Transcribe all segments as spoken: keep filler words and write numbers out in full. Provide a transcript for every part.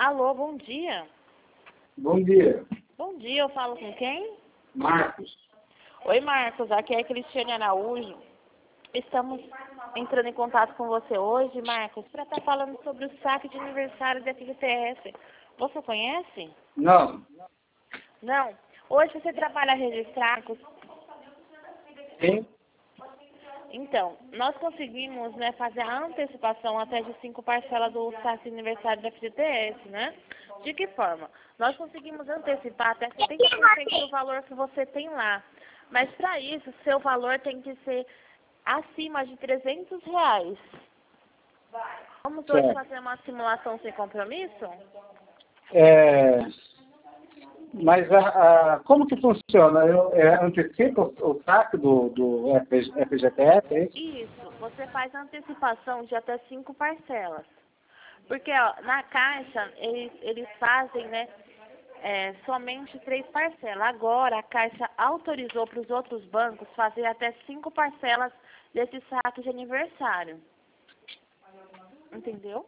Alô, bom dia. Bom dia. Bom dia, eu falo com quem? Marcos. Oi, Marcos, aqui é Cristiane Araújo. Estamos entrando em contato com você hoje, Marcos, para estar falando sobre o saque de aniversário da F G T S. Você conhece? Não. Não. Hoje você trabalha registrado? Sim. Então, nós conseguimos, né, fazer a antecipação até de cinco parcelas do saque de aniversário da F G T S, né? De que forma? Nós conseguimos antecipar até setenta por cento do valor que você tem lá. Mas para isso, seu valor tem que ser acima de trezentos reais. Vamos hoje Certo. fazer uma simulação sem compromisso? É, mas a, a, como que funciona? Eu é, antecipo o, o saque do, do F G T S, é isso? Isso. Você faz antecipação de até cinco parcelas. Porque ó, na Caixa, eles, eles fazem, né, é, somente três parcelas. Agora, a Caixa autorizou para os outros bancos fazer até cinco parcelas desse saque de aniversário. Entendeu?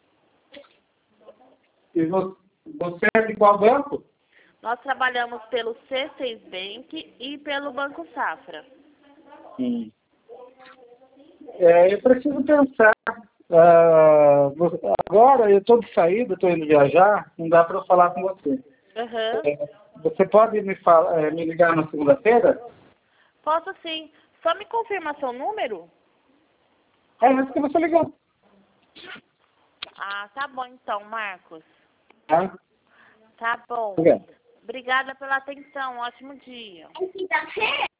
E vo- você é de qual banco? Nós trabalhamos pelo C seis Bank e pelo Banco Safra. Sim. É, eu preciso pensar. Ah, vo- agora eu estou de saída, estou indo viajar, não dá para eu falar com você. Aham. É, você pode me, fala, é, me ligar na segunda-feira? Posso sim. Só me confirma seu número? É isso que você ligou. Ah, tá bom então, Marcos. Tá? Tá bom. Obrigado. Obrigada pela atenção. Ótimo dia.